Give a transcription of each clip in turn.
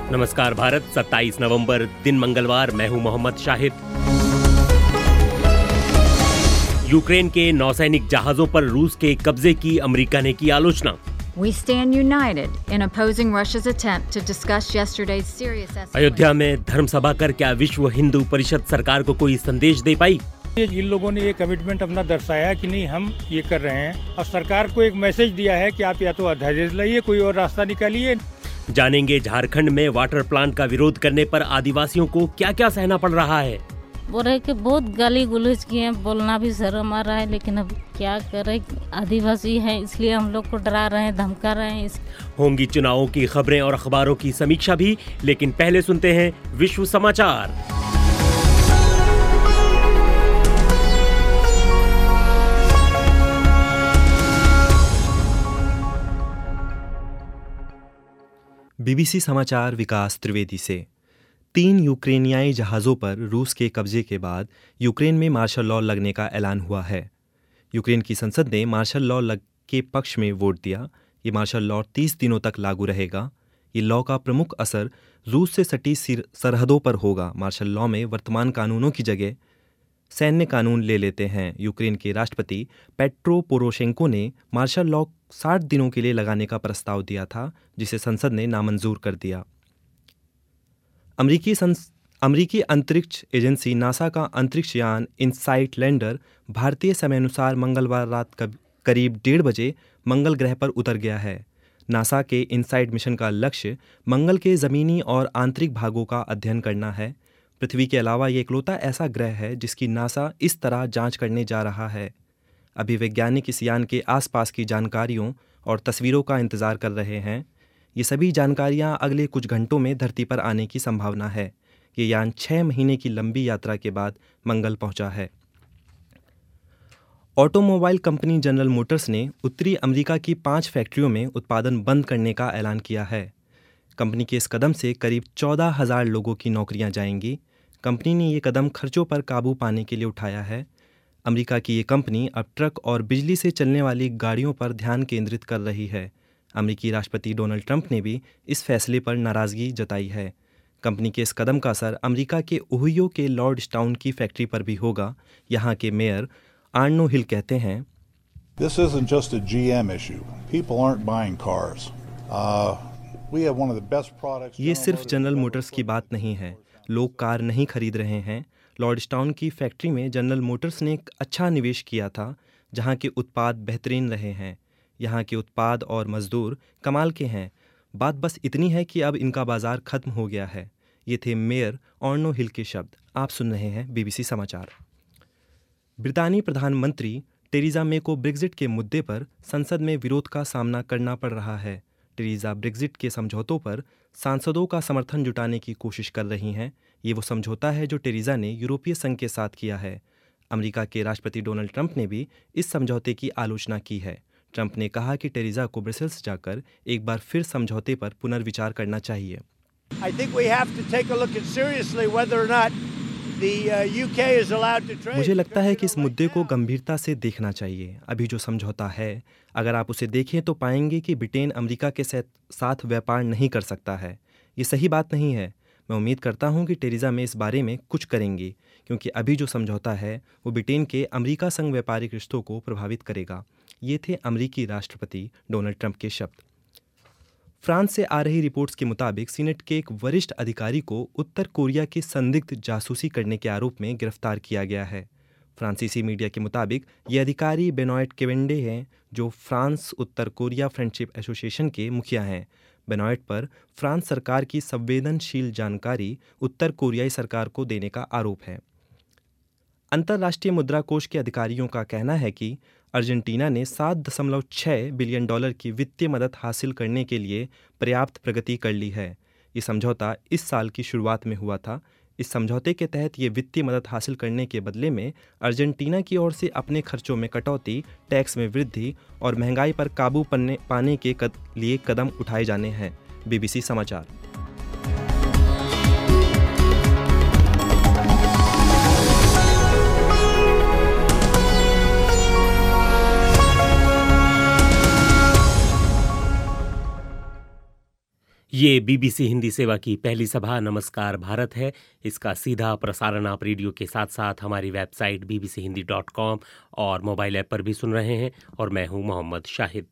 नमस्कार भारत, 27 नवंबर दिन मंगलवार। मैं हूं मोहम्मद शाहिद। यूक्रेन के नौसैनिक जहाजों पर रूस के कब्जे की अमेरिका ने की आलोचना। We stand united in opposing Russia's attempt to discuss yesterday's serious escalation. Ayodhya में धर्म सभा कर क्या विश्व हिंदू परिषद सरकार को कोई संदेश दे पाई? इन लोगों ने ये कमिटमेंट अपना दर्शाया कि नहीं, हम ये कर रहे हैं और सरकार को एक मैसेज दिया है कि आप या तो अध्यादेश लाइए, कोई और रास्ता निकालिए। जानेंगे झारखंड में वाटर प्लांट का विरोध करने पर आदिवासियों को क्या क्या सहना पड़ रहा है। बोल रहे कि बहुत गाली गुलज किए हैं, बोलना भी शर्म आ रहा है, लेकिन अब क्या करें, आदिवासी हैं इसलिए हम लोग को डरा रहे हैं, धमका रहे हैं। होंगी चुनावों की खबरें और अखबारों की समीक्षा भी, लेकिन पहले सुनते हैं विश्व समाचार। बीबीसी समाचार विकास त्रिवेदी से। 3 यूक्रेनियाई जहाज़ों पर रूस के कब्जे के बाद यूक्रेन में मार्शल लॉ लगने का ऐलान हुआ है। यूक्रेन की संसद ने मार्शल लॉ के पक्ष में वोट दिया। ये मार्शल लॉ 30 दिनों तक लागू रहेगा। ये लॉ का प्रमुख असर रूस से सटी सरहदों पर होगा। मार्शल लॉ में वर्तमान कानूनों की जगह सैन्य कानून ले लेते हैं। यूक्रेन के राष्ट्रपति पेट्रो पोरोशेंको ने मार्शल लॉ 60 दिनों के लिए लगाने का प्रस्ताव दिया था, जिसे संसद ने नामंजूर कर दिया। अमेरिकी अंतरिक्ष एजेंसी नासा का अंतरिक्ष यान इनसाइट लैंडर भारतीय समयानुसार मंगलवार रात करीब 1:30 बजे मंगल ग्रह पर उतर गया है। नासा के इनसाइट मिशन का लक्ष्य मंगल के ज़मीनी और आंतरिक भागों का अध्ययन करना है। पृथ्वी के अलावा ये इकलौता ऐसा ग्रह है जिसकी नासा इस तरह जांच करने जा रहा है। अभी वैज्ञानिक इस यान के आसपास की जानकारियों और तस्वीरों का इंतज़ार कर रहे हैं। ये सभी जानकारियां अगले कुछ घंटों में धरती पर आने की संभावना है। ये यान 6 महीने की लंबी यात्रा के बाद मंगल पहुंचा है। ऑटोमोबाइल कंपनी जनरल मोटर्स ने उत्तरी अमेरिका की 5 फैक्ट्रियों में उत्पादन बंद करने का ऐलान किया है। कंपनी के इस कदम से करीब 14,000 लोगों की नौकरियां जाएंगी। कंपनी ने ये कदम खर्चों पर काबू पाने के लिए उठाया है। अमेरिका की ये कंपनी अब ट्रक और बिजली से चलने वाली गाड़ियों पर ध्यान केंद्रित कर रही है। अमेरिकी राष्ट्रपति डोनाल्ड ट्रंप ने भी इस फैसले पर नाराज़गी जताई है। कंपनी के इस कदम का असर अमेरिका के ओहियो के लॉर्डस्टाउन की फैक्ट्री पर भी होगा। यहाँ के मेयर आर्नो हिल कहते हैं, This isn't just a GM issue. People aren't buying cars. We have one of the best products. ये सिर्फ जनरल मोटर्स की बात नहीं है। लोग कार नहीं खरीद रहे हैं। लॉर्डस्टाउन की फैक्ट्री में जनरल मोटर्स ने एक अच्छा निवेश किया था, जहाँ के उत्पाद बेहतरीन रहे हैं। यहाँ के उत्पाद और मजदूर कमाल के हैं। बात बस इतनी है कि अब इनका बाजार खत्म हो गया है। ये थे मेयर आर्नो हिल के शब्द। आप सुन रहे हैं बीबीसी समाचार। ब्रितानी प्रधानमंत्री टेरेसा मे को ब्रेक्जिट के मुद्दे पर संसद में विरोध का सामना करना पड़ रहा है। टेरेसा ब्रेक्जिट के समझौतों पर सांसदों का समर्थन जुटाने की कोशिश कर रही हैं। ये वो समझौता है जो टेरेसा ने यूरोपीय संघ के साथ किया है। अमेरिका के राष्ट्रपति डोनाल्ड ट्रंप ने भी इस समझौते की आलोचना की है। ट्रंप ने कहा कि टेरेसा को ब्रसेल्स जाकर एक बार फिर समझौते पर पुनर्विचार करना चाहिए। मुझे लगता है कि इस मुद्दे को गंभीरता से देखना चाहिए। अभी जो समझौता है, अगर आप उसे देखें तो पाएंगे कि ब्रिटेन अमेरिका के साथ व्यापार नहीं कर सकता है। ये सही बात नहीं है। मैं उम्मीद करता हूं कि टेरेसा मे इस बारे में कुछ करेंगी, क्योंकि अभी जो समझौता है वो ब्रिटेन के अमेरिका संग व्यापारिक रिश्तों को प्रभावित करेगा। ये थे अमेरिकी राष्ट्रपति डोनाल्ड ट्रंप के शब्द। फ्रांस से आ रही रिपोर्ट्स के मुताबिक सीनेट के एक वरिष्ठ अधिकारी को उत्तर कोरिया की संदिग्ध जासूसी करने के आरोप में गिरफ्तार किया गया है। फ्रांसीसी मीडिया के मुताबिक ये अधिकारी बेनॉयट केवेंडे हैं, जो फ्रांस उत्तर कोरिया फ्रेंडशिप एसोसिएशन के मुखिया हैं। बेनॉयट पर फ्रांस सरकार की संवेदनशील जानकारी उत्तर कोरियाई सरकार को देने का आरोप है। अंतर्राष्ट्रीय मुद्रा कोष के अधिकारियों का कहना है कि अर्जेंटीना ने $7.6 बिलियन की वित्तीय मदद हासिल करने के लिए पर्याप्त प्रगति कर ली है। ये समझौता इस साल की शुरुआत में हुआ था। इस समझौते के तहत ये वित्तीय मदद हासिल करने के बदले में अर्जेंटीना की ओर से अपने खर्चों में कटौती, टैक्स में वृद्धि और महंगाई पर काबू पाने के लिए कदम उठाए जाने हैं। बीबीसी समाचार। ये बीबीसी हिंदी सेवा की पहली सभा नमस्कार भारत है। इसका सीधा प्रसारण आप रेडियो के साथ साथ हमारी वेबसाइट bbchindi.com और मोबाइल ऐप पर भी सुन रहे हैं और मैं हूं मोहम्मद शाहिद।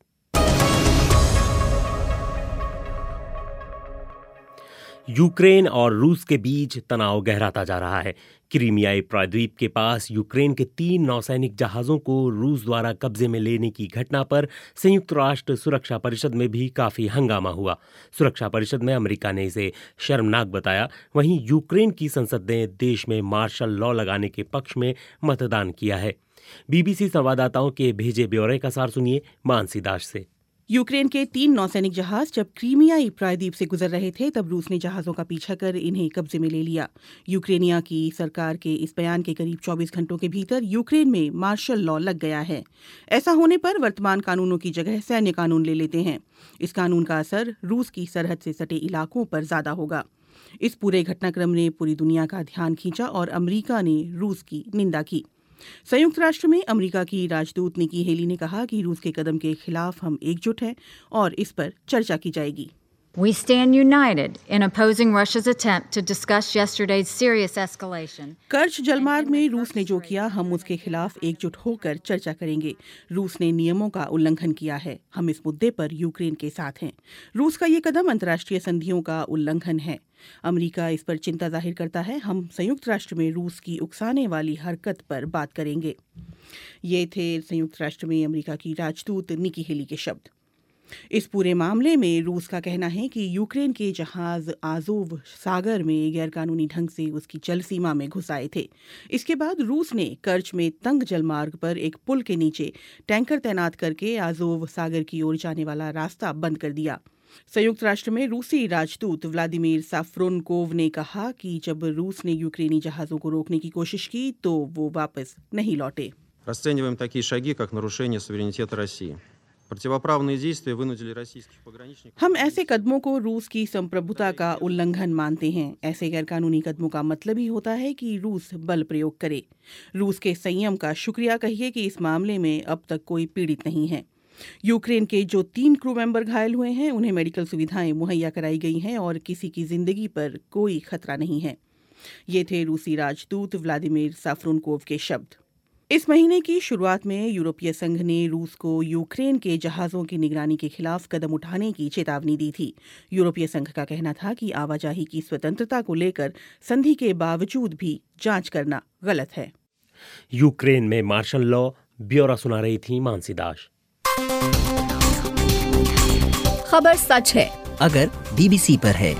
यूक्रेन और रूस के बीच तनाव गहराता जा रहा है। क्रीमियाई प्रायद्वीप के पास यूक्रेन के 3 नौसैनिक जहाज़ों को रूस द्वारा कब्जे में लेने की घटना पर संयुक्त राष्ट्र सुरक्षा परिषद में भी काफ़ी हंगामा हुआ। सुरक्षा परिषद में अमेरिका ने इसे शर्मनाक बताया। वहीं यूक्रेन की संसद ने देश में मार्शल लॉ लगाने के पक्ष में मतदान किया है। बीबीसी संवाददाताओं के भेजे ब्यौरे का सार सुनिए मानसी दास से। यूक्रेन के 3 नौसैनिक जहाज जब क्रीमियाई प्रायद्वीप से गुजर रहे थे तब रूस ने जहाज़ों का पीछा कर इन्हें कब्जे में ले लिया। यूक्रेनिया की सरकार के इस बयान के करीब 24 घंटों के भीतर यूक्रेन में मार्शल लॉ लग गया है। ऐसा होने पर वर्तमान कानूनों की जगह सैन्य कानून ले लेते हैं। इस कानून का असर रूस की सरहद से सटे इलाकों पर ज्यादा होगा। इस पूरे घटनाक्रम ने पूरी दुनिया का ध्यान खींचा और अमेरिका ने रूस की निंदा की। संयुक्त राष्ट्र में अमेरिका की राजदूत निकी हेली ने कहा कि रूस के कदम के खिलाफ हम एकजुट हैं और इस पर चर्चा की जाएगी। We stand united in opposing Russia's attempt to discuss yesterday's serious escalation. कर्च जलमार्ग में रूस ने जो किया, हम उसके खिलाफ एकजुट होकर चर्चा करेंगे। रूस ने नियमों का उल्लंघन किया है। हम इस मुद्दे पर यूक्रेन के साथ हैं। रूस का ये कदम अंतर्राष्ट्रीय संधियों का उल्लंघन है। अमेरिका इस पर चिंता जाहिर करता है। हम संयुक्त राष्ट्र में रूस की उकसाने वाली हरकत पर बात करेंगे। ये थे संयुक्त राष्ट्र में अमेरिका की राजदूत निकी हेली के शब्द। इस पूरे मामले में रूस का कहना है कि यूक्रेन के जहाज आज़ोव सागर में गैरकानूनी ढंग से उसकी जल सीमा में घुस आए थे। इसके बाद रूस ने कर्च में तंग जलमार्ग पर एक पुल के नीचे टैंकर तैनात करके आज़ोव सागर की ओर जाने वाला रास्ता बंद कर दिया। संयुक्त राष्ट्र में रूसी राजदूत व्लादिमीर साफ्रोनकोव ने कहा कि जब रूस ने यूक्रेनी जहाज़ों को रोकने की कोशिश की तो वो वापस नहीं लौटे। Расцениваем такие шаги, как нарушение суверенитета России. Противоправные действия вынудили российских пограничников. हम ऐसे कदमों को रूस की संप्रभुता का उल्लंघन मानते हैं। ऐसे गैरकानूनी कदमों का मतलब ही होता है कि रूस बल प्रयोग करे। रूस के संयम का शुक्रिया कहिए कि इस मामले में अब तक कोई पीड़ित नहीं है। यूक्रेन के जो 3 क्रू मेंबर घायल हुए हैं उन्हें मेडिकल सुविधाएं मुहैया कराई गई हैं और किसी की जिंदगी पर कोई खतरा नहीं है। ये थे रूसी राजदूत व्लादिमीर साफ्रोनकोव के शब्द। इस महीने की शुरुआत में यूरोपीय संघ ने रूस को यूक्रेन के जहाज़ों की निगरानी के खिलाफ कदम उठाने की चेतावनी दी थी। यूरोपीय संघ का कहना था कि आवाजाही की स्वतंत्रता को लेकर संधि के बावजूद भी जांच करना गलत है। यूक्रेन में मार्शल लॉ, ब्यौरा सुना रही थी मानसी दास। खबर सच है अगर बीबीसी पर है।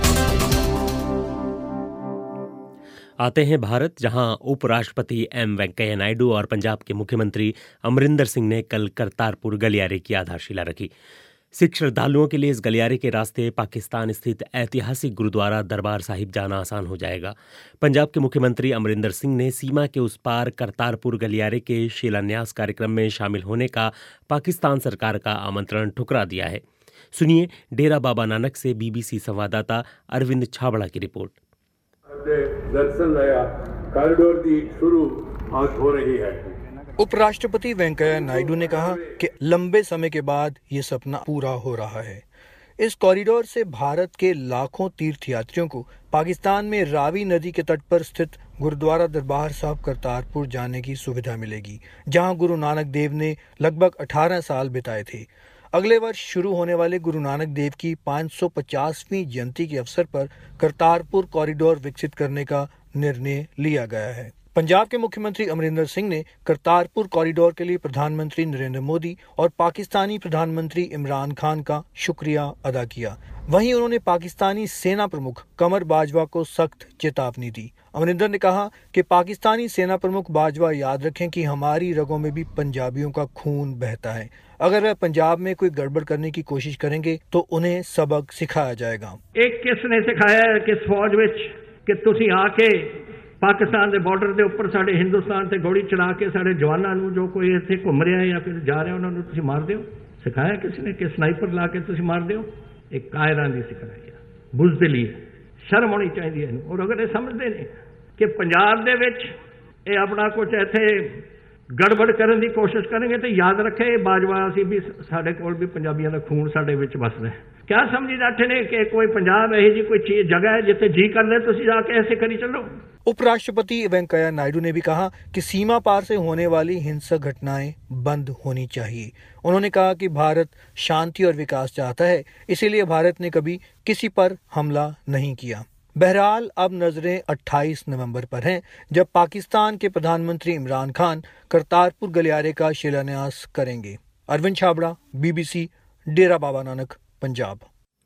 आते हैं भारत, जहां उपराष्ट्रपति एम वेंकैया नायडू और पंजाब के मुख्यमंत्री अमरिंदर सिंह ने कल करतारपुर गलियारे की आधारशिला रखी। सिख श्रद्धालुओं के लिए इस गलियारे के रास्ते पाकिस्तान स्थित ऐतिहासिक गुरुद्वारा दरबार साहिब जाना आसान हो जाएगा। पंजाब के मुख्यमंत्री अमरिंदर सिंह ने सीमा के उस पार करतारपुर गलियारे के शिलान्यास कार्यक्रम में शामिल होने का पाकिस्तान सरकार का आमंत्रण ठुकरा दिया है। सुनिए डेरा बाबा नानक से बीबीसी संवाददाता अरविंद छाबड़ा की रिपोर्ट। दर्शन नया कॉरिडोर की शुरुआत हो रही है। उपराष्ट्रपति वेंकैया नायडू ने कहा कि लंबे समय के बाद ये सपना पूरा हो रहा है। इस कॉरिडोर से भारत के लाखों तीर्थयात्रियों को पाकिस्तान में रावी नदी के तट पर स्थित गुरुद्वारा दरबार साहिब करतारपुर जाने की सुविधा मिलेगी, जहां गुरु नानक देव ने लगभग 18 साल बिताए थे। अगले वर्ष शुरू होने वाले गुरु नानक देव की 550वीं जयंती के अवसर पर करतारपुर कॉरिडोर विकसित करने का निर्णय लिया गया है। पंजाब के मुख्यमंत्री अमरिंदर सिंह ने करतारपुर कॉरिडोर के लिए प्रधानमंत्री नरेंद्र मोदी और पाकिस्तानी प्रधानमंत्री इमरान खान का शुक्रिया अदा किया। वहीं उन्होंने पाकिस्तानी सेना प्रमुख कमर बाजवा को सख्त चेतावनी दी। अमरिंदर ने कहा कि पाकिस्तानी सेना प्रमुख बाजवा याद रखें कि हमारी रगों में भी पंजाबियों का खून बहता है। अगर वह पंजाब में कोई गड़बड़ करने की कोशिश करेंगे तो उन्हें सबक सिखाया जाएगा। एक किसने सिखाया है कि फौज विच कि तुसी आके पाकिस्तान के बॉर्डर के उपर साडे हिंदुस्तान से गोली चला के साडे जवानों नूं जो कोई इत्थे घूम रहा है या फिर जा रहा उन्होंने तुसी मार दिओ। सिखाया किसी ने कि स्नाइपर ला के तुसी मार दिओ। एक कायरां दी सिखाई है, बुज़दिली है, शर्म होनी चाहिए है। और अगर ये समझते नहीं कि पंजाब दे विच ये अपना कुछ इत्थे ਗੜਬੜ ਕਰਨ ਦੀ ਕੋਸ਼ਿਸ਼ ਕਰਨਗੇ ਤਾਂ ਯਾਦ ਰੱਖੇ ਇਹ ਬਾਜਵਾ ਅਸੀਂ ਵੀ ਸਾਡੇ ਕੋਲ ਵੀ ਪੰਜਾਬੀਆਂ ਦਾ ਖੂਨ ਸਾਡੇ ਵਿੱਚ ਵਸਦਾ ਹੈ। क्या समझी बैठे ने कि कोई पंजाब है जी कोई चीज जगह है जिथे जी कर ले तो जाके ऐसे करी चलो। उपराष्ट्रपति वेंकैया नायडू ने भी कहा कि सीमा पार से होने वाली हिंसक घटनाएं बंद होनी चाहिए। उन्होंने कहा कि भारत शांति और विकास चाहता है, इसीलिए भारत ने कभी किसी पर हमला नहीं किया। बहरहाल अब नजरें 28 नवंबर पर हैं, जब पाकिस्तान के प्रधानमंत्री इमरान खान करतारपुर गलियारे का शिलान्यास करेंगे। अरविंद छाबड़ा, BBC, डेरा बाबा नानक, पंजाब।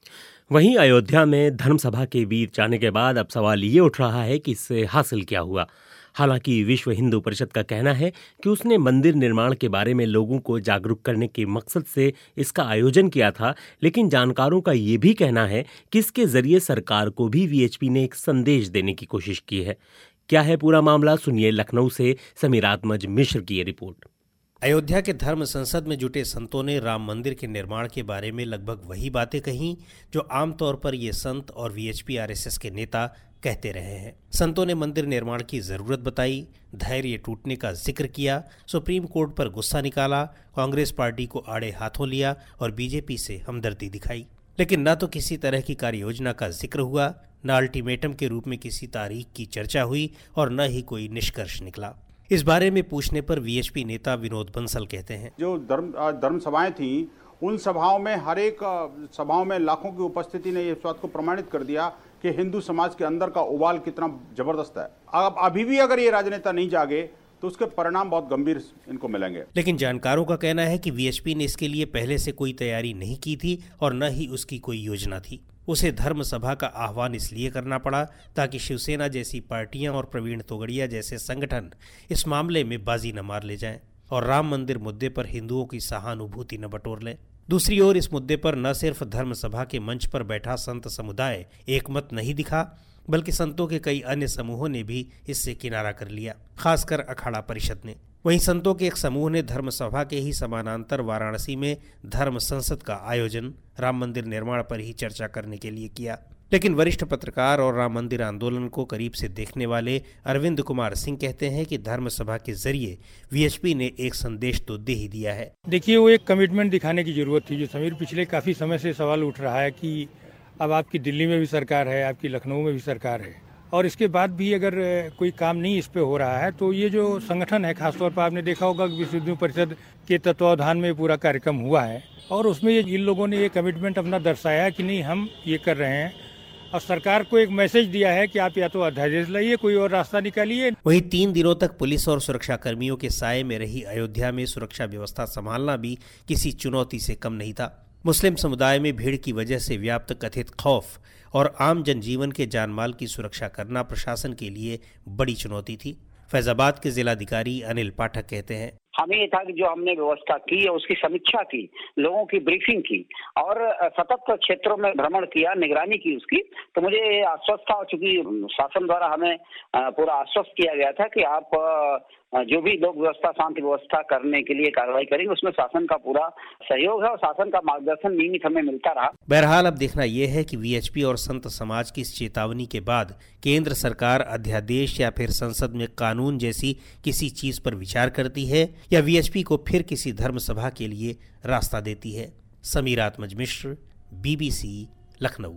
वहीं अयोध्या में धर्मसभा के वीर जाने के बाद अब सवाल ये उठ रहा है कि इससे हासिल क्या हुआ। हालांकि विश्व हिंदू परिषद का कहना है कि उसने मंदिर निर्माण के बारे में लोगों को जागरूक करने के मकसद से इसका आयोजन किया था, लेकिन जानकारों का ये भी कहना है कि इसके जरिए सरकार को भी वीएचपी ने एक संदेश देने की कोशिश की है। क्या है पूरा मामला, सुनिए लखनऊ से समीरात्मज मिश्र की ये रिपोर्ट। अयोध्या के धर्म संसद में जुटे संतों ने राम मंदिर के निर्माण के बारे में लगभग वही बातें कहीं जो आमतौर पर ये संत और वीएचपी आरएसएस के नेता कहते रहे हैं। संतों ने मंदिर निर्माण की जरूरत बताई, धैर्य टूटने का जिक्र किया, सुप्रीम कोर्ट पर गुस्सा निकाला, कांग्रेस पार्टी को आड़े हाथों लिया और बीजेपी से हमदर्दी दिखाई। लेकिन न तो किसी तरह की कार्ययोजना का जिक्र हुआ, न अल्टीमेटम के रूप में किसी तारीख की चर्चा हुई और न ही कोई निष्कर्ष निकला। इस बारे में पूछने पर वीएचपी नेता विनोद बंसल कहते हैं, जो धर्म सभाएं थी उन सभाओं में हर एक सभाओं में लाखों की उपस्थिति ने इस बात को प्रमाणित कर दिया कि हिंदू समाज के अंदर का उबाल कितना जबरदस्त है। अब अभी भी अगर ये राजनेता नहीं जागे तो उसके परिणाम बहुत गंभीर इनको मिलेंगे। लेकिन जानकारों का कहना है कि वीएचपी ने इसके लिए पहले से कोई तैयारी नहीं की थी और न ही उसकी कोई योजना थी। उसे धर्म सभा का आह्वान इसलिए करना पड़ा ताकि शिवसेना जैसी पार्टियां और प्रवीण तोगड़िया जैसे संगठन इस मामले में बाजी न मार ले जाएं और राम मंदिर मुद्दे पर हिंदुओं की सहानुभूति न बटोर लें। दूसरी ओर इस मुद्दे पर न सिर्फ धर्म सभा के मंच पर बैठा संत समुदाय एकमत नहीं दिखा, बल्कि संतों के कई अन्य समूहों ने भी इससे किनारा कर लिया, खासकर अखाड़ा परिषद ने। वहीं संतों के एक समूह ने धर्म सभा के ही समानांतर वाराणसी में धर्म संसद का आयोजन राम मंदिर निर्माण पर ही चर्चा करने के लिए किया। लेकिन वरिष्ठ पत्रकार और राम मंदिर आंदोलन को करीब से देखने वाले अरविंद कुमार सिंह कहते हैं कि धर्म सभा के जरिए वीएचपी ने एक संदेश तो दे ही दिया है। देखिए, वो एक कमिटमेंट दिखाने की जरूरत थी। जो समीर, पिछले काफी समय से सवाल उठ रहा है कि अब आपकी दिल्ली में भी सरकार है, आपकी लखनऊ में भी सरकार है, और इसके बाद भी अगर कोई काम नहीं इस पे हो रहा है तो ये जो संगठन है, खासतौर पर आपने देखा होगा कि विश्व हिंदू परिषद के तत्वावधान में पूरा कार्यक्रम हुआ है और उसमें इन लोगों ने ये कमिटमेंट अपना दर्शाया कि नहीं हम ये कर रहे हैं और सरकार को एक मैसेज दिया है कि आप या तो अध्यादेश लाइए, कोई और रास्ता निकालिए। वहीं 3 दिनों तक पुलिस और सुरक्षा कर्मियों के साये में रही अयोध्या में सुरक्षा व्यवस्था संभालना भी किसी चुनौती से कम नहीं था। मुस्लिम समुदाय में भीड़ की वजह से व्याप्त कथित खौफ और आम जनजीवन के जानमाल की सुरक्षा करना प्रशासन के लिए बड़ी चुनौती थी। फैजाबाद के जिलाधिकारी अनिल पाठक कहते हैं, हमें ये था कि जो हमने व्यवस्था की उसकी समीक्षा की, लोगों की ब्रीफिंग की और सतत क्षेत्रों में भ्रमण किया, निगरानी की उसकी, तो मुझे आश्वस्त था। चूंकि शासन द्वारा हमें पूरा आश्वस्त किया गया था कि आप जो भी लोग व्यवस्था शांति व्यवस्था करने के लिए कार्रवाई करेंगे उसमें शासन का पूरा सहयोग है और शासन का मार्गदर्शन नियमित हमें मिलता रहा। बहरहाल अब देखना यह है कि वीएचपी और संत समाज की इस चेतावनी के बाद केंद्र सरकार अध्यादेश या फिर संसद में कानून जैसी किसी चीज पर विचार करती है या वीएचपी को फिर किसी धर्म सभा के लिए रास्ता देती है। समीरात्मज मिश्र, BBC, लखनऊ।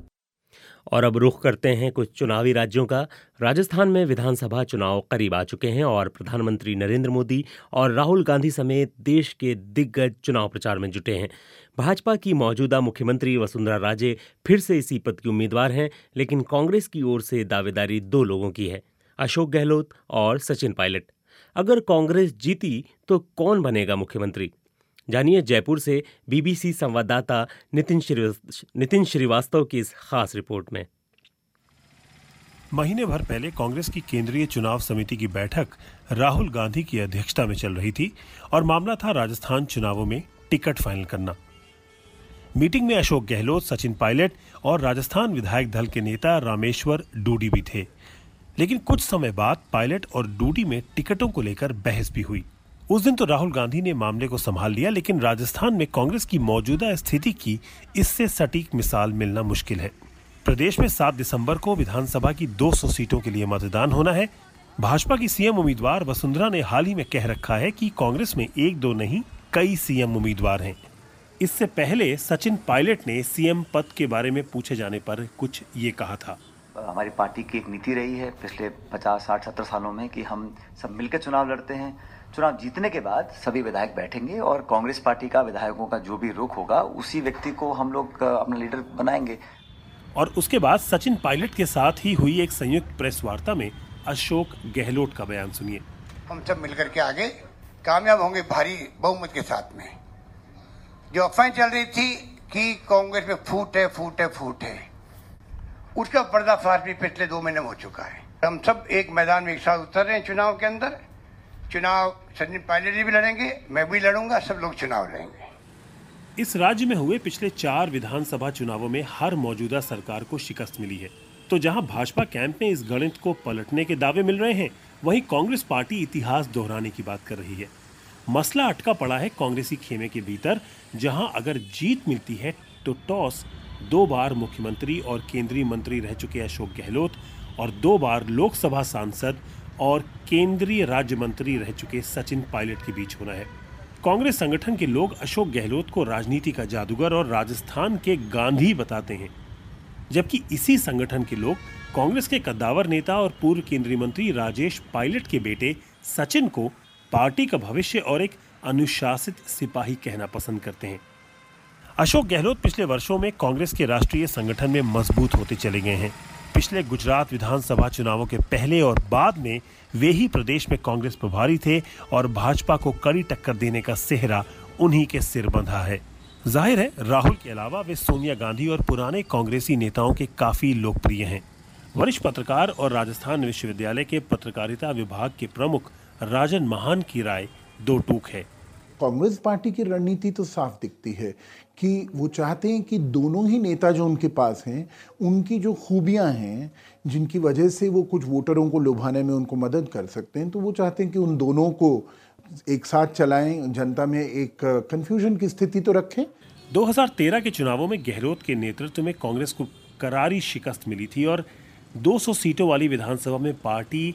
और अब रुख करते हैं कुछ चुनावी राज्यों का। राजस्थान में विधानसभा चुनाव करीब आ चुके हैं और प्रधानमंत्री नरेंद्र मोदी और राहुल गांधी समेत देश के दिग्गज चुनाव प्रचार में जुटे हैं। भाजपा की मौजूदा मुख्यमंत्री वसुंधरा राजे फिर से इसी पद की उम्मीदवार हैं, लेकिन कांग्रेस की ओर से दावेदारी 2 लोगों की है, अशोक गहलोत और सचिन पायलट। अगर कांग्रेस जीती तो कौन बनेगा मुख्यमंत्री? जानिए जयपुर से BBC संवाददाता नितिन श्रीवास्तव की इस खास रिपोर्ट में। महीने भर पहले कांग्रेस की केंद्रीय चुनाव समिति की बैठक राहुल गांधी की अध्यक्षता में चल रही थी और मामला था राजस्थान चुनावों में टिकट फाइनल करना। मीटिंग में अशोक गहलोत, सचिन पायलट और राजस्थान विधायक दल के नेता रामेश्वर डूडी भी थे। लेकिन कुछ समय बाद पायलट और डूडी में टिकटों को लेकर बहस भी हुई। उस दिन तो राहुल गांधी ने मामले को संभाल लिया, लेकिन राजस्थान में कांग्रेस की मौजूदा स्थिति की इससे सटीक मिसाल मिलना मुश्किल है। प्रदेश में 7 दिसंबर को विधानसभा की 200 सीटों के लिए मतदान होना है। भाजपा की सीएम उम्मीदवार वसुंधरा ने हाल ही में कह रखा है कि कांग्रेस में एक दो नहीं कई सीएम उम्मीदवार हैं। इससे पहले सचिन पायलट ने सीएम पद के बारे में पूछे जाने पर कुछ ये कहा था। हमारी पार्टी की एक नीति रही है पिछले 50, 60, 70 सालों में कि हम सब मिलकर चुनाव लड़ते हैं। चुनाव जीतने के बाद सभी विधायक बैठेंगे और कांग्रेस पार्टी का विधायकों का जो भी रुख होगा उसी व्यक्ति को हम लोग अपना लीडर बनाएंगे। और उसके बाद सचिन पायलट के साथ ही हुई एक संयुक्त प्रेस वार्ता में अशोक गहलोत का बयान सुनिए। हम सब मिलकर के आगे कामयाब होंगे भारी बहुमत के साथ में। जो अफवाहें चल रही थी कि कांग्रेस में फूट है, उसका पर्दाफाश भी पिछले 2 महीने में हो चुका है। हम सब एक मैदान में एक साथ उतर रहे हैं चुनाव के अंदर। चुनाव सचिन पायलट जी भी लड़ेंगे, मैं भी लड़ूंगा, सब लोग चुनाव लड़ेंगे। इस राज्य में हुए पिछले 4 विधानसभा चुनावों में हर मौजूदा सरकार को शिकस्त मिली है। तो जहां भाजपा कैंप में इस गणित को पलटने के दावे मिल रहे हैं, वहीं कांग्रेस पार्टी इतिहास दोहराने की बात कर रही है। मसला अटका पड़ा है कांग्रेसी खेमे के भीतर, जहां अगर जीत मिलती है तो टॉस 2 बार मुख्यमंत्री और केंद्रीय मंत्री रह चुके अशोक गहलोत और 2 बार लोकसभा सांसद और केंद्रीय राज्य मंत्री रह चुके सचिन पायलट के बीच होना है। कांग्रेस संगठन के लोग अशोक गहलोत को राजनीति का जादूगर और राजस्थान के गांधी बताते हैं, जबकि इसी संगठन के लोग कांग्रेस के कद्दावर नेता और पूर्व केंद्रीय मंत्री राजेश पायलट के बेटे सचिन को पार्टी का भविष्य और एक अनुशासित सिपाही कहना पसंद करते हैं। अशोक गहलोत पिछले वर्षों में कांग्रेस के राष्ट्रीय संगठन में मजबूत होते चले गए हैं। पिछले गुजरात विधानसभा चुनावों के पहले और बाद में वे ही प्रदेश में कांग्रेस प्रभारी थे और भाजपा को कड़ी टक्कर देने का सेहरा उन्हीं के सिर बंधा है। जाहिर है राहुल के अलावा वे सोनिया गांधी और पुराने कांग्रेसी नेताओं के काफी लोकप्रिय हैं। वरिष्ठ पत्रकार और राजस्थान विश्वविद्यालय के पत्रकारिता विभाग के प्रमुख राजन महान की राय दो टूक है। कांग्रेस पार्टी की रणनीति तो साफ दिखती है कि वो चाहते हैं कि दोनों ही नेता जो उनके पास हैं, उनकी जो खूबियां हैं जिनकी वजह से वो कुछ वोटरों को लुभाने में उनको मदद कर सकते हैं, तो वो चाहते हैं कि उन दोनों को एक साथ चलाएं, जनता में एक कंफ्यूजन की स्थिति तो रखें। 2013 के चुनावों में गहलोत के नेतृत्व में कांग्रेस को करारी शिकस्त मिली थी और 200 सीटों वाली विधानसभा में पार्टी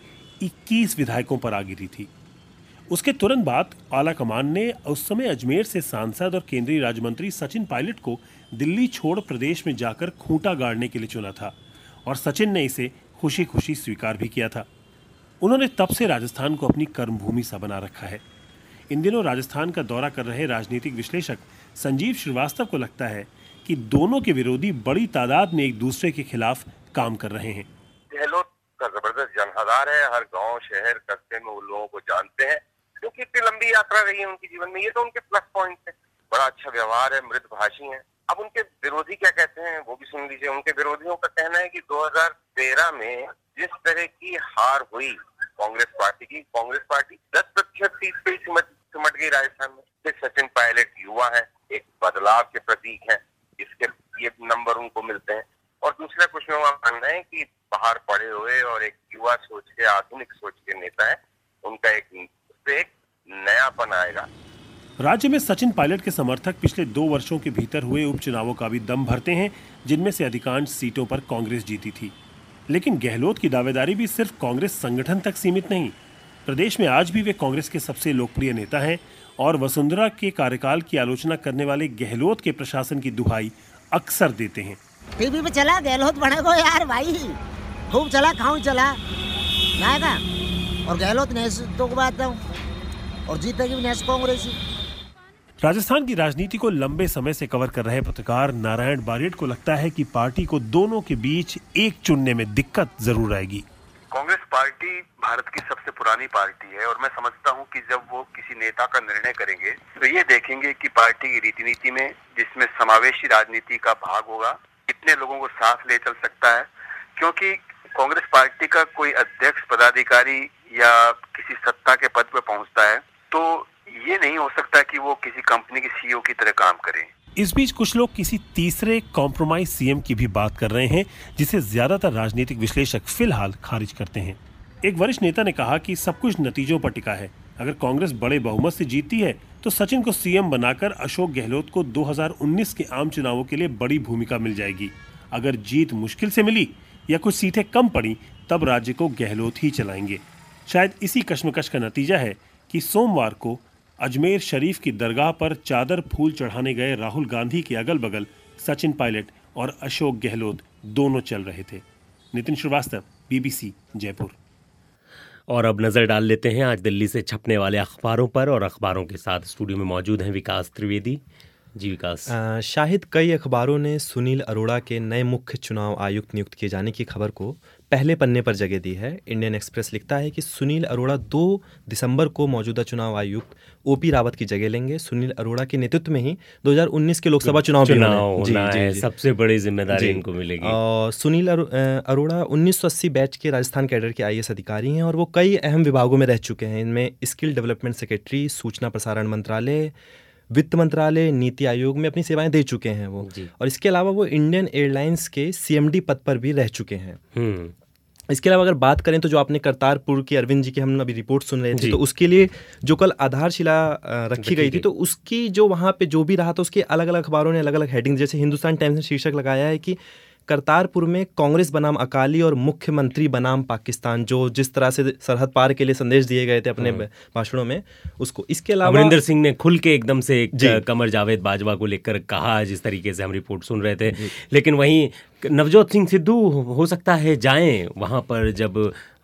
21 विधायकों पर आ गिरी थी। उसके तुरंत बाद आलाकमान ने उस समय अजमेर से सांसद और केंद्रीय राज्य मंत्री सचिन पायलट को दिल्ली छोड़ प्रदेश में जाकर खूंटा गाड़ने के लिए चुना था और सचिन ने इसे खुशी खुशी स्वीकार भी किया था। उन्होंने तब से राजस्थान को अपनी कर्मभूमि सा बना रखा है। इन दिनों राजस्थान का दौरा कर रहे राजनीतिक विश्लेषक संजीव श्रीवास्तव को लगता है कि दोनों के विरोधी बड़ी तादाद में एक दूसरे के खिलाफ काम कर रहे हैं। गहलोत का जबरदस्त जनहदार है, हर गांव शहर कस्बे में उन लोगों को जानते हैं क्योंकि इतनी लंबी यात्रा रही है उनके जीवन में। ये तो उनके प्लस पॉइंट है। बड़ा अच्छा व्यवहार है, मृदभाषी है। अब उनके विरोधी क्या कहते हैं वो भी सुन लीजिए। उनके विरोधियों का कहना है कि 2013 में जिस तरह की हार हुई कांग्रेस पार्टी 10% सीट पे सिमट गई राजस्थान में। फिर सचिन पायलट युवा है, एक बदलाव के प्रतीक है, इसके ये नंबर उनको मिलते हैं। और दूसरा कुछ लोगों का मानना है कि बाहर पड़े हुए और एक युवा सोच के आधुनिक सोच के नेता है, उनका एक नयापन आएगा। राज्य में सचिन पायलट के समर्थक पिछले 2 वर्षों के भीतर हुए उपचुनावों का भी दम भरते हैं, जिनमें से अधिकांश सीटों पर कांग्रेस जीती थी। लेकिन गहलोत की दावेदारी भी सिर्फ कांग्रेस संगठन तक सीमित नहीं। प्रदेश में आज भी वे कांग्रेस के सबसे लोकप्रिय नेता हैं और वसुंधरा के कार्यकाल की आलोचना करने वाले गहलोत के प्रशासन की दुहाई अक्सर देते हैं। टीवी पे चला गहलोत बनेगा यार भाई, खूब चला, खाऊं चला लाएगा और गहलोत ने तो बात और जीतेगी भी कांग्रेस। राजस्थान की राजनीति को लंबे समय से कवर कर रहे पत्रकार नारायण बारेड को लगता है कि पार्टी को दोनों के बीच एक चुनने में दिक्कत जरूर आएगी। कांग्रेस पार्टी भारत की सबसे पुरानी पार्टी है और मैं समझता हूं कि जब वो किसी नेता का निर्णय करेंगे तो ये देखेंगे कि पार्टी की रीति नीति में, जिसमें समावेशी राजनीति का भाग होगा, कितने लोगों को साथ ले चल सकता है। क्योंकि कांग्रेस पार्टी का कोई अध्यक्ष, पदाधिकारी या किसी सत्ता के पद पर पहुंचता है तो ये नहीं हो सकता कि वो किसी कंपनी के सीईओ की तरह काम करें। इस बीच कुछ लोग किसी तीसरे कॉम्प्रोमाइज सीएम की भी बात कर रहे हैं, जिसे ज्यादातर राजनीतिक विश्लेषक फिलहाल खारिज करते हैं। एक वरिष्ठ नेता ने कहा कि सब कुछ नतीजों पर टिका है। अगर कांग्रेस बड़े बहुमत से जीतती है तो सचिन को सीएम बनाकर अशोक गहलोत को 2019 के आम चुनावों के लिए बड़ी भूमिका मिल जाएगी। अगर जीत मुश्किल से मिली या कुछ सीटें कम पड़ी तब राज्य को गहलोत ही चलाएंगे। शायद इसी कश्मकश का नतीजा है कि सोमवार को अजमेर शरीफ की दरगाह पर चादर फूल चढ़ाने गए राहुल गांधी के अगल बगल सचिन पायलट और अशोक गहलोत दोनों चल रहे थे। नितिन श्रीवास्तव, BBC, जयपुर। और अब नजर डाल लेते हैं आज दिल्ली से छपने वाले अखबारों पर, और अखबारों के साथ स्टूडियो में मौजूद हैं विकास त्रिवेदी। जी विकास। शाहिद, कई अखबारों ने सुनील अरोड़ा के नए मुख्य चुनाव आयुक्त नियुक्त किए जाने की खबर को पहले पन्ने पर जगह दी है। इंडियन एक्सप्रेस लिखता है कि सुनील अरोड़ा 2 दिसंबर को मौजूदा चुनाव आयुक्त OP रावत की जगह लेंगे। सुनील अरोड़ा के नेतृत्व में ही 2019 के लोकसभा चुनाव होना है। सबसे बड़ी जिम्मेदारी इनको मिलेगी। और सुनील अरोड़ा 1980 बैच के राजस्थान कैडर के IAS अधिकारी हैं और वो कई अहम विभागों में रह चुके हैं। इनमें स्किल डेवलपमेंट सेक्रेटरी, सूचना प्रसारण मंत्रालय, वित्त मंत्रालय, नीति आयोग में अपनी सेवाएं दे चुके हैं वो। और इसके अलावा वो इंडियन एयरलाइंस के CMD पद पर भी रह चुके हैं। इसके अलावा अगर बात करें तो जो आपने करतारपुर की अरविंद जी की हम अभी रिपोर्ट सुन रहे थे, तो उसके लिए जो कल आधारशिला रखी गई थी, तो उसकी जो वहाँ पे जो भी रहा था उसके अलग अलग अखबारों ने अलग अलग हेडिंग, जैसे हिंदुस्तान टाइम्स ने शीर्षक लगाया है कि करतारपुर में कांग्रेस बनाम अकाली और मुख्यमंत्री बनाम पाकिस्तान, जो जिस तरह से सरहद पार के लिए संदेश दिए गए थे अपने भाषणों में, उसको। इसके अलावा अमरिंदर सिंह ने खुल के एकदम से कमर जावेद बाजवा को लेकर कहा, जिस तरीके से हम रिपोर्ट सुन रहे थे। लेकिन वहीं नवजोत सिंह सिद्धू हो सकता है जाएं वहां पर, जब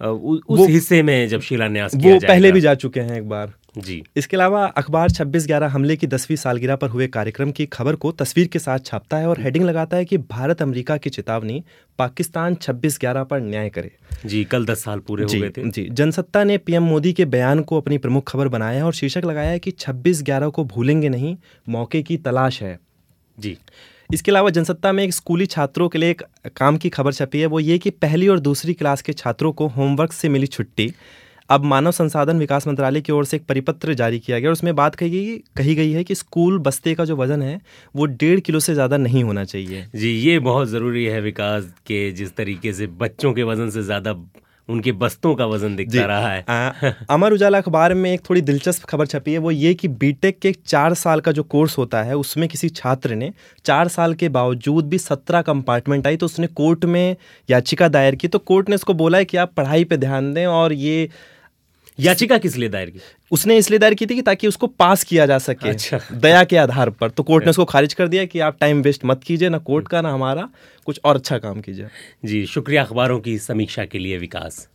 उस हिस्से में जब शिलान्यास किया जाएगा। वो पहले भी जा चुके हैं एक बार। जी। इसके अलावा अखबार 26/11 हमले की 10वीं सालगिरह पर हुए कार्यक्रम की खबर को तस्वीर के साथ छापता है और हेडिंग लगाता है कि भारत अमेरिका की चेतावनी, पाकिस्तान 26/11 पर न्याय करे। जी, कल 10 साल पूरे हो गए थे। जी, जनसत्ता ने PM मोदी के बयान को अपनी प्रमुख खबर बनाया है और शीर्षक लगाया है कि 26/11 को भूलेंगे नहीं, मौके की तलाश है। जी। इसके अलावा जनसत्ता में एक स्कूली छात्रों के लिए एक काम की खबर छपी है, वो ये कि पहली और दूसरी क्लास के छात्रों को होमवर्क से मिली छुट्टी। अब मानव संसाधन विकास मंत्रालय की ओर से एक परिपत्र जारी किया गया और उसमें बात कही गई है कि स्कूल बस्ते का जो वजन है वो 1.5 किलो से ज़्यादा नहीं होना चाहिए। जी, ये बहुत ज़रूरी है विकास के, जिस तरीके से बच्चों के वजन से ज़्यादा उनके बस्तों का वजन दिखता रहा है। अमर उजाला अखबार में एक थोड़ी दिलचस्प खबर छपी है, वो ये कि बीटेक के 4 साल का जो कोर्स होता है उसमें किसी छात्र ने 4 साल के बावजूद भी 17 कंपार्टमेंट आई, तो उसने कोर्ट में याचिका दायर की। तो कोर्ट ने उसको बोला है कि आप पढ़ाई पे ध्यान दें। और ये याचिका किस लिए दायर की? उसने इसलिए दायर की थी कि ताकि उसको पास किया जा सके। अच्छा। दया के आधार पर। तो कोर्ट ने उसको खारिज कर दिया कि आप टाइम वेस्ट मत कीजिए, ना कोर्ट का ना हमारा, कुछ और अच्छा काम कीजिए। जी, शुक्रिया अखबारों की समीक्षा के लिए विकास।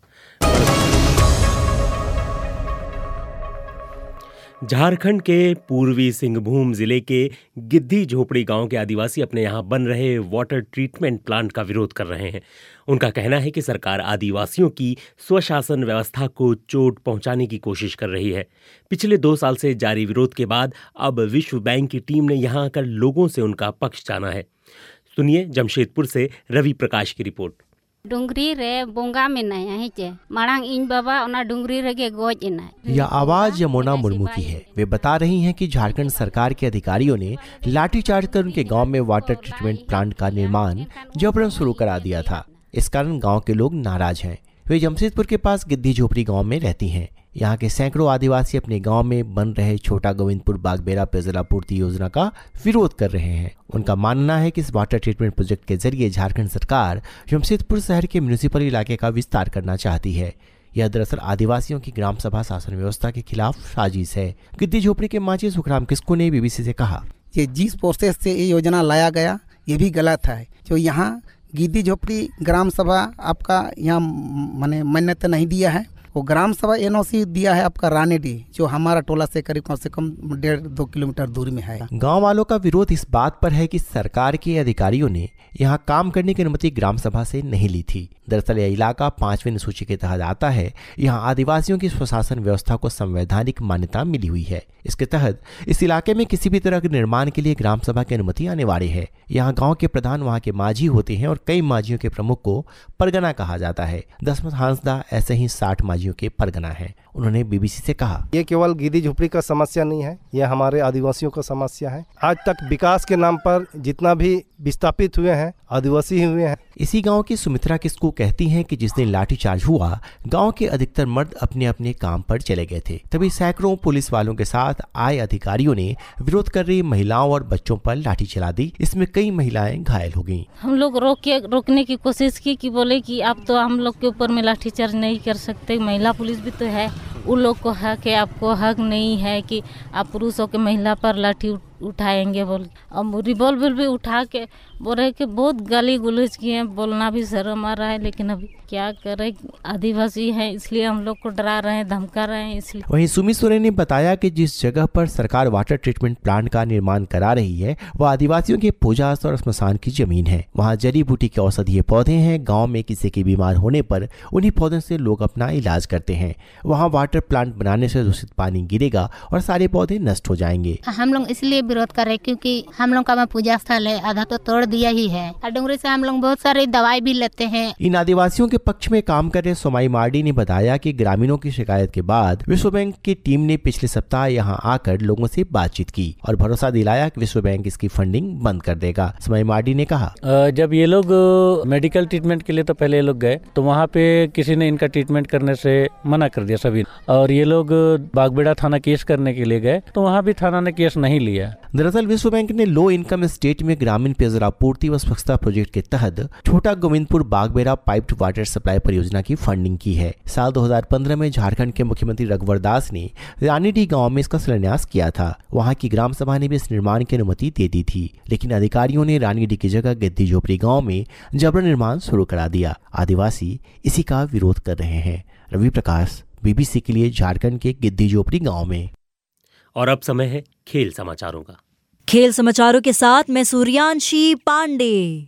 झारखंड के पूर्वी सिंहभूम जिले के गिद्धी झोपड़ी गांव के आदिवासी अपने यहां बन रहे वाटर ट्रीटमेंट प्लांट का विरोध कर रहे हैं। उनका कहना है कि सरकार आदिवासियों की स्वशासन व्यवस्था को चोट पहुंचाने की कोशिश कर रही है। पिछले 2 साल से जारी विरोध के बाद अब विश्व बैंक की टीम ने यहां आकर लोगों से उनका पक्ष जाना है। सुनिए जमशेदपुर से रवि प्रकाश की रिपोर्ट। डुंगरी रे बोंगा में नया है चे मांग इन बाबा ओना डुंगरी रे गोज इना। यह आवाज यमुना मुर्मू की है। वे बता रही हैं कि झारखंड सरकार के अधिकारियों ने लाठीचार्ज कर उनके गांव में वाटर ट्रीटमेंट प्लांट का निर्माण जबरन शुरू करा दिया था। इस कारण गांव के लोग नाराज हैं। वे जमशेदपुर के पास गिद्धी झोपड़ी गांव में रहती हैं। यहाँ के सैकड़ों आदिवासी अपने गांव में बन रहे छोटा गोविंदपुर बागबेरा पेयजल आपूर्ति योजना का विरोध कर रहे हैं। उनका मानना है कि इस वाटर ट्रीटमेंट प्रोजेक्ट के जरिए झारखंड सरकार जमशेदपुर शहर के म्यूनिसिपल इलाके का विस्तार करना चाहती है। यह दरअसल आदिवासियों की ग्राम सभा शासन व्यवस्था के खिलाफ साजिश है। गिद्धी झोपड़ी के मांझी सुखराम किस्कू ने BBC से कहा, ये जिस प्रोसेस से ये योजना लाया गया ये भी गलत है। जो यहाँ गिद्धी झोपड़ी ग्राम सभा आपका यहाँ मान्यता नहीं दिया है, वो ग्राम सभा NOC दिया है आपका रानेडी, जो हमारा टोला से करीब कम से कम 1.5-2 किलोमीटर दूरी में है। गांव वालों का विरोध इस बात पर है कि सरकार के अधिकारियों ने यहां काम करने की अनुमति ग्राम सभा से नहीं ली थी। दरअसल यह इलाका 5वीं अनुसूची के तहत आता है। यहां आदिवासियों की स्वशासन व्यवस्था को संवैधानिक मान्यता मिली हुई है। इसके तहत इस इलाके में किसी भी तरह के निर्माण के लिए ग्राम सभा की अनुमति अनिवार्य है। यहाँ गाँव के प्रधान वहाँ के माझी होते हैं और कई माझियों के प्रमुख को परगना कहा जाता है। दशमत हांसदा ऐसे ही 60 माझियों के परगना है। उन्होंने बीबीसी से कहा, ये केवल गिद्दी झोपड़ी का समस्या नहीं है, यह हमारे आदिवासियों का समस्या है। आज तक विकास के नाम पर जितना भी विस्थापित हुए हैं आदिवासी ही हुए हैं। इसी गांव की सुमित्रा किस्कू कहती हैं कि जिस दिन लाठीचार्ज हुआ गांव के अधिकतर मर्द अपने अपने काम पर चले गए थे। तभी सैकड़ों पुलिस वालों के साथ आए अधिकारियों ने विरोध कर रही महिलाओं और बच्चों पर लाठी चला दी। इसमें कई महिलाएं घायल हो गईं। हम लोग रोकने की कोशिश की कि बोले कि आप तो हम लोग के ऊपर में लाठीचार्ज नहीं कर सकते, महिला पुलिस भी तो है, उन लोग को हक है, आपको हक नहीं है कि आप पुरुषों के महिला पर लाठी उठाएंगे बोल। अब रिवॉल्वर भी उठा के बोल रहे कि बहुत गाली गुलज किए हैं, बोलना भी शर्म आ रहा है, लेकिन अभी क्या करें, आदिवासी हैं इसलिए हम लोग को डरा रहे हैं, धमका रहे हैं इसलिए। वहीं सुमी सोरेन ने बताया कि जिस जगह पर सरकार वाटर ट्रीटमेंट प्लांट का निर्माण करा रही है वह आदिवासियों के पूजा और स्मशान की जमीन है। वहाँ जड़ी बूटी के औषधीय पौधे हैं। गाँव में किसी के बीमार होने पर उन्हीं पौधों से लोग अपना इलाज करते हैं। वहाँ वाटर प्लांट बनाने से दूषित पानी गिरेगा और सारे पौधे नष्ट हो जाएंगे। हम लोग इसलिए विरोध कर रहे क्योंकि हम लोग का पूजा स्थल है, आधा तो तोड़ दिया ही है। डूंगरी से हम लोग बहुत सारी दवाई भी लेते हैं। इन आदिवासियों के पक्ष में काम कर रहे सोमाई मार्डी ने बताया कि ग्रामीणों की शिकायत के बाद विश्व बैंक की टीम ने पिछले सप्ताह यहां आकर लोगों से बातचीत की और भरोसा दिलाया कि विश्व बैंक इसकी फंडिंग बंद कर देगा। सोमाई मार्डी ने कहा, जब ये लोग मेडिकल ट्रीटमेंट के लिए तो पहले ये लोग गए तो वहाँ पे किसी ने इनका ट्रीटमेंट करने से मना कर दिया सभी, और ये लोग बागबेड़ा थाना केस करने के लिए गए तो वहाँ भी थाना ने केस नहीं लिया। दरअसल विश्व बैंक ने लो इनकम स्टेट में ग्रामीण पेयजल आपूर्ति व स्वच्छता प्रोजेक्ट के तहत Chhota Govindpur Bagbera piped water supply परियोजना की फंडिंग की है। साल 2015 में झारखंड के मुख्यमंत्री रघुवर दास ने रानीडी गांव में इसका शिलान्यास किया था। वहां की ग्राम सभा ने भी इस निर्माण की अनुमति दे दी थी, लेकिन अधिकारियों ने रानीडी की जगह गिद्दी झोपड़ी गांव में जबरन निर्माण शुरू करा दिया। आदिवासी इसी का विरोध कर रहे हैं। रवि प्रकाश, बीबीसी के लिए झारखंड के गिद्दी झोपड़ी गाँव में। और अब समय है खेल समाचारों का। खेल समाचारों के साथ मैं सूर्यांशी पांडे।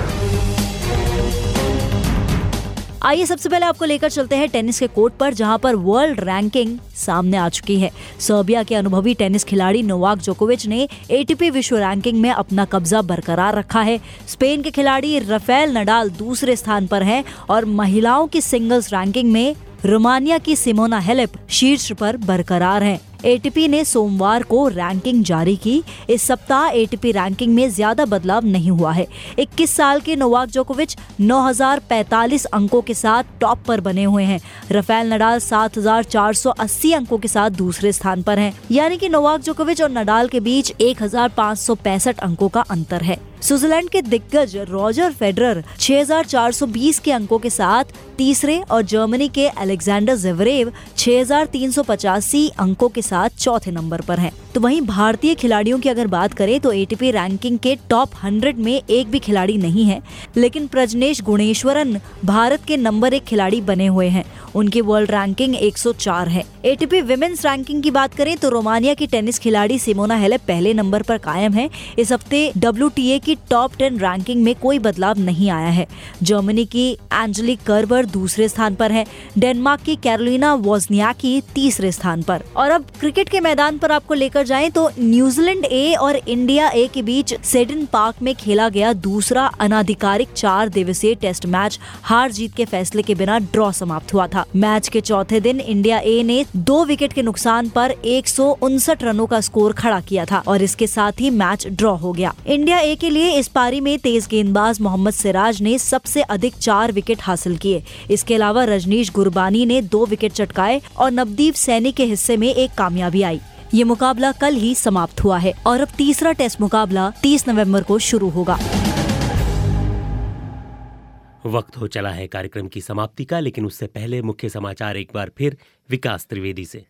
आइए सबसे पहले आपको लेकर चलते हैं टेनिस के कोर्ट पर, जहां पर वर्ल्ड रैंकिंग सामने आ चुकी है। सर्बिया के अनुभवी टेनिस खिलाड़ी नोवाक जोकोविच ने एटीपी विश्व रैंकिंग में अपना कब्जा बरकरार रखा है। स्पेन के खिलाड़ी राफेल नडाल दूसरे स्थान पर हैं और महिलाओं की सिंगल्स रैंकिंग में रोमानिया की सिमोना हेलेप शीर्ष पर बरकरार है। एटीपी ने सोमवार को रैंकिंग जारी की। इस सप्ताह एटीपी रैंकिंग में ज्यादा बदलाव नहीं हुआ है। 21 साल के नोवाक जोकोविच 9045 अंकों के साथ टॉप पर बने हुए हैं। राफेल नडाल 7480 अंकों के साथ दूसरे स्थान पर हैं। यानी कि नोवाक जोकोविच और नडाल के बीच 1565 अंकों का अंतर है। स्विट्जरलैंड के दिग्गज रॉजर फेडरर 6420 के अंकों के साथ तीसरे और जर्मनी के अलेक्जेंडर ज़वेरेव 6385 अंकों के साथ चौथे नंबर पर हैं। तो वहीं भारतीय खिलाड़ियों की अगर बात करें तो एटीपी रैंकिंग के टॉप 100 में एक भी खिलाड़ी नहीं है, लेकिन प्रजनेश गुणेश्वरन भारत के नंबर 1 खिलाड़ी बने हुए हैं। उनकी वर्ल्ड रैंकिंग 104 है। एटीपी विमेंस रैंकिंग की बात करें तो रोमानिया की टेनिस खिलाड़ी सिमोना हेलेप पहले नंबर पर कायम है। इस हफ्ते WTA की टॉप 10 रैंकिंग में कोई बदलाव नहीं आया है। जर्मनी की एंजेलिक कर्बर दूसरे स्थान पर है। डेनमार्क की कैरोलिना वोजनियाकी तीसरे स्थान पर। और अब क्रिकेट के मैदान पर आपको लेकर जाएं तो न्यूजीलैंड ए और इंडिया ए के बीच सेडन पार्क में खेला गया दूसरा अनाधिकारिक 4 दिवसीय टेस्ट मैच हार जीत के फैसले के बिना ड्रॉ समाप्त हुआ था। मैच के चौथे दिन इंडिया ए ने 2 विकेट के नुकसान पर 159 रनों का स्कोर खड़ा किया था और इसके साथ ही मैच ड्रॉ हो गया। इंडिया ए के लिए इस पारी में तेज गेंदबाज मोहम्मद सिराज ने सबसे अधिक 4 विकेट हासिल किए। इसके अलावा रजनीश गुरबानी ने 2 विकेट चटकाए और नवदीप सैनी के हिस्से में एक कामयाबी आई। ये मुकाबला कल ही समाप्त हुआ है और अब तीसरा टेस्ट मुकाबला 30 नवंबर को शुरू होगा। वक्त हो चला है कार्यक्रम की समाप्ति का, लेकिन उससे पहले मुख्य समाचार एक बार फिर विकास त्रिवेदी से।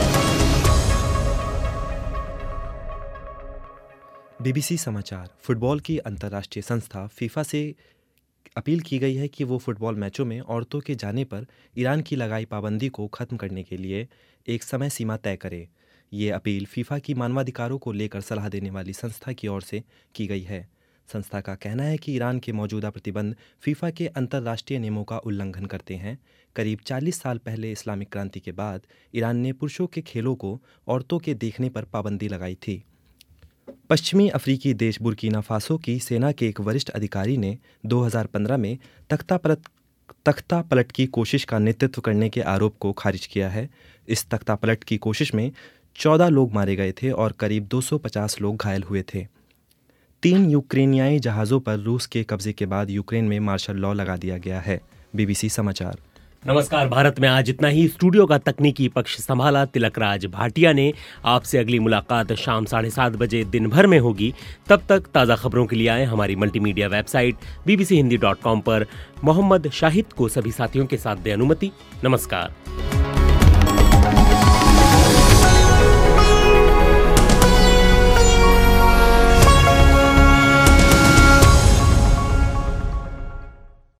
बीबीसी समाचार। फुटबॉल की अंतर्राष्ट्रीय संस्था फीफा से अपील की गई है कि वो फुटबॉल मैचों में औरतों के जाने पर ईरान की लगाई पाबंदी को खत्म करने के लिए एक समय सीमा तय करे। ये अपील फीफा की मानवाधिकारों को लेकर सलाह देने वाली संस्था की ओर से की गई है। संस्था का कहना है कि ईरान के मौजूदा प्रतिबंध फीफा के अंतर्राष्ट्रीय नियमों का उल्लंघन करते हैं। करीब 40 साल पहले इस्लामिक क्रांति के बाद ईरान ने पुरुषों के खेलों को औरतों के देखने पर पाबंदी लगाई थी। पश्चिमी अफ्रीकी देश बुर्किना फासो की सेना के एक वरिष्ठ अधिकारी ने 2015 में तख्ता पलट की कोशिश का नेतृत्व करने के आरोप को खारिज किया है। इस तख्ता पलट की कोशिश में 14 लोग मारे गए थे और करीब 250 लोग घायल हुए थे। 3 यूक्रेनियाई जहाज़ों पर रूस के कब्जे के बाद यूक्रेन में मार्शल लॉ लगा दिया गया है। BBC समाचार। नमस्कार। भारत में आज इतना ही। स्टूडियो का तकनीकी पक्ष संभाला तिलकराज भाटिया ने। आपसे अगली मुलाकात शाम 7:30 बजे दिन भर में होगी। तब तक ताज़ा खबरों के लिए आए हमारी मल्टीमीडिया वेबसाइट bbchindi.com पर। मोहम्मद शाहिद को सभी साथियों के साथ दे अनुमति। नमस्कार।